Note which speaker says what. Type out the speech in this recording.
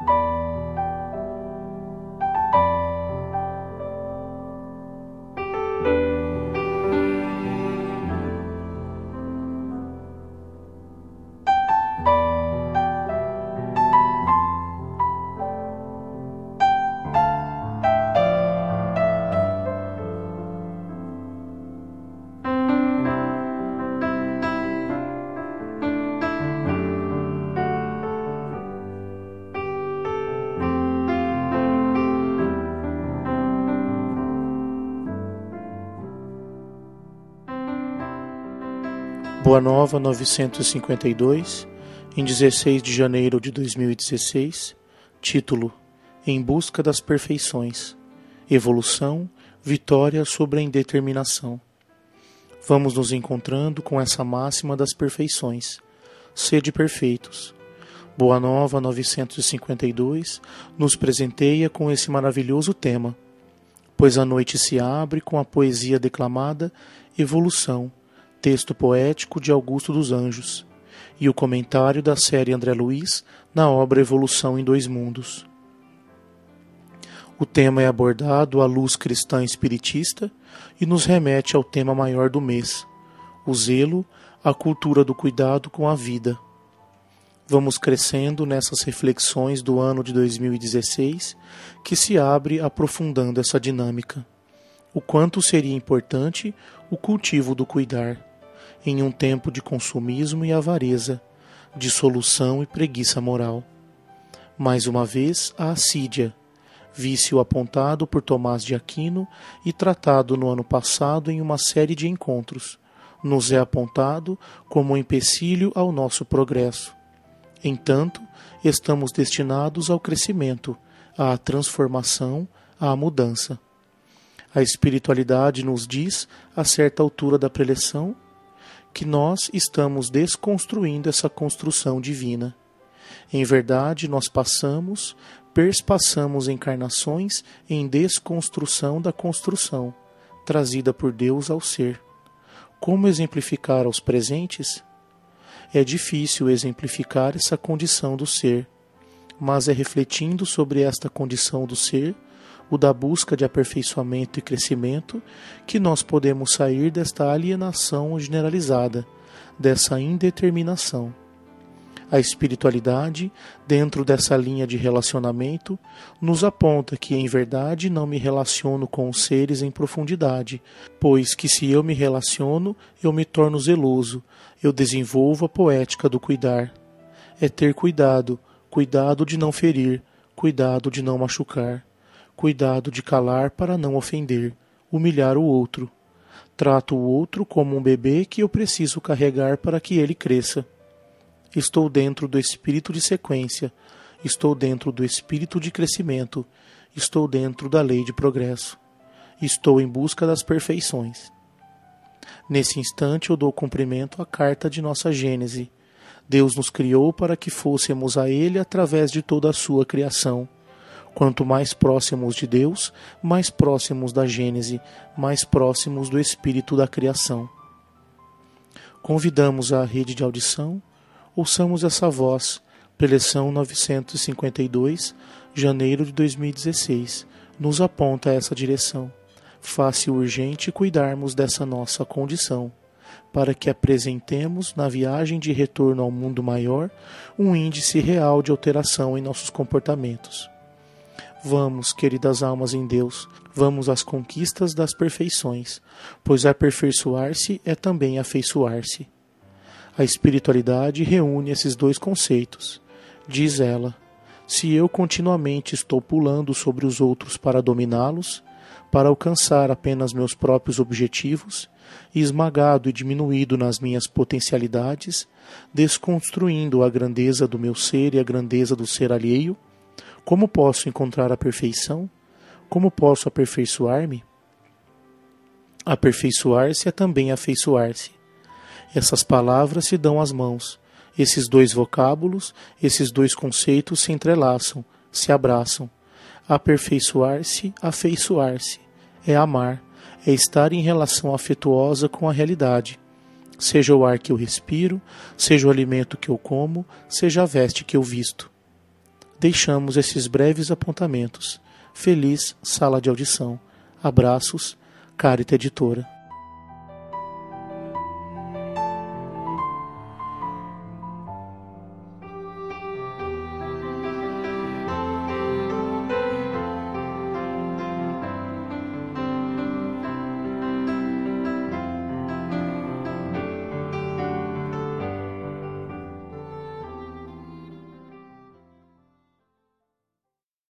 Speaker 1: Boa Nova 952, em 16 de janeiro de 2016, título: Em Busca das Perfeições, Evolução, Vitória sobre a Indeterminação. Vamos nos encontrando com essa máxima das perfeições: sede perfeitos. Boa Nova 952 nos presenteia com esse maravilhoso tema, pois a noite se abre com a poesia declamada Evolução, texto poético de Augusto dos Anjos, e o comentário da série André Luiz na obra Evolução em Dois Mundos. O tema é abordado à luz cristã espiritista e nos remete ao tema maior do mês, o zelo, a cultura do cuidado com a vida. Vamos crescendo nessas reflexões do ano de 2016, que se abre aprofundando essa dinâmica. O quanto seria importante o cultivo do cuidar, em um tempo de consumismo e avareza, dissolução e preguiça moral. Mais uma vez, a assídia, vício apontado por Tomás de Aquino e tratado no ano passado em uma série de encontros, nos é apontado como um empecilho ao nosso progresso. Entanto, estamos destinados ao crescimento, à transformação, à mudança. A espiritualidade nos diz, a certa altura da preleção, que nós estamos desconstruindo essa construção divina. Em verdade, nós perspassamos encarnações em desconstrução da construção, trazida por Deus ao ser. Como exemplificar aos presentes? É difícil exemplificar essa condição do ser, mas é refletindo sobre esta condição do ser, o da busca de aperfeiçoamento e crescimento, que nós podemos sair desta alienação generalizada, dessa indeterminação. A espiritualidade, dentro dessa linha de relacionamento, nos aponta que, em verdade, não me relaciono com os seres em profundidade, pois que se eu me relaciono, eu me torno zeloso, eu desenvolvo a poética do cuidar. É ter cuidado, cuidado de não ferir, cuidado de não machucar. Cuidado de calar para não ofender, humilhar o outro. Trato o outro como um bebê que eu preciso carregar para que ele cresça. Estou dentro do espírito de sequência, estou dentro do espírito de crescimento, estou dentro da lei de progresso. Estou em busca das perfeições. Nesse instante eu dou cumprimento à carta de nossa Gênese. Deus nos criou para que fôssemos a Ele através de toda a sua criação. Quanto mais próximos de Deus, mais próximos da Gênese, mais próximos do Espírito da criação. Convidamos a rede de audição, ouçamos essa voz, preleção 952, janeiro de 2016, nos aponta essa direção. Faz-se urgente cuidarmos dessa nossa condição, para que apresentemos, na viagem de retorno ao mundo maior, um índice real de alteração em nossos comportamentos. Vamos, queridas almas em Deus, vamos às conquistas das perfeições, pois aperfeiçoar-se é também afeiçoar-se. A espiritualidade reúne esses dois conceitos. Diz ela: se eu continuamente estou pulando sobre os outros para dominá-los, para alcançar apenas meus próprios objetivos, e esmagado e diminuído nas minhas potencialidades, desconstruindo a grandeza do meu ser e a grandeza do ser alheio, como posso encontrar a perfeição? Como posso aperfeiçoar-me? Aperfeiçoar-se é também afeiçoar-se. Essas palavras se dão as mãos. Esses dois vocábulos, esses dois conceitos se entrelaçam, se abraçam. Aperfeiçoar-se, afeiçoar-se. É amar, é estar em relação afetuosa com a realidade. Seja o ar que eu respiro, seja o alimento que eu como, seja a veste que eu visto. deixamos esses breves apontamentos. Feliz sala de audição. Abraços, Carita Editora.